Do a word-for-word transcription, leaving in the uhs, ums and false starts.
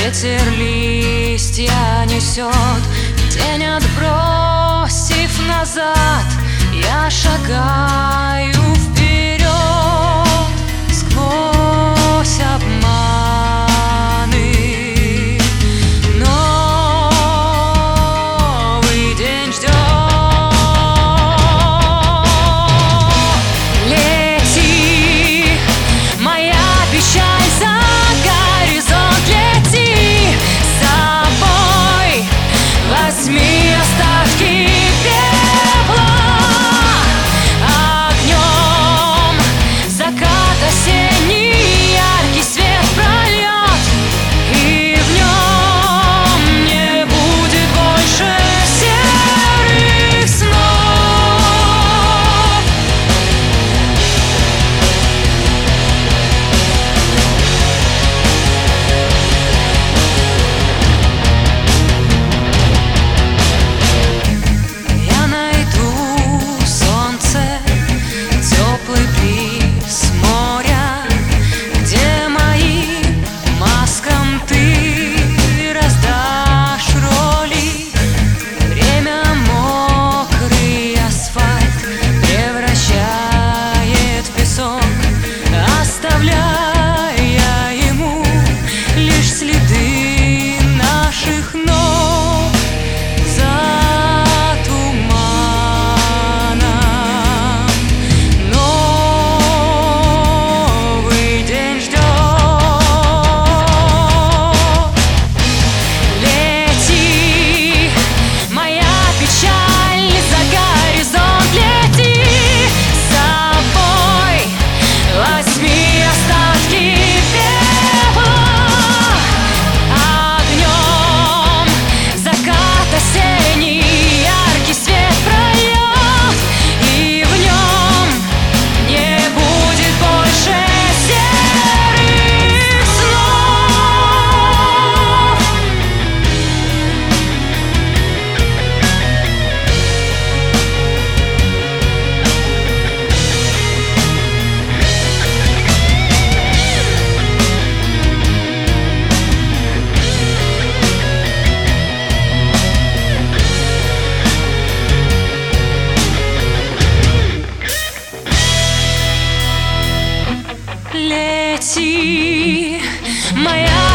Ветер листья несет, тень отбросив назад, я шагаю вперед сквозь обманы. Новый день ждет. Лети, моя печаль, за горизонт лети, с собой возьми остатки пепла. Огнем закат осенний яркий свет прольет, и в нем не будет больше серых снов. Я найду солнце, теплый бриз моря, где моим маскам ты раздашь роли. Время мокрый асфальт превращает в песок, оставляя ему лишь следы наших ног за туманом. Новый день ждет. Лети, моя печаль, за горизонт лети, с собой возьми остатки пепла. Огнем закат осенний яркий свет прольет, и в нем не будет больше серых снов. Лети, моя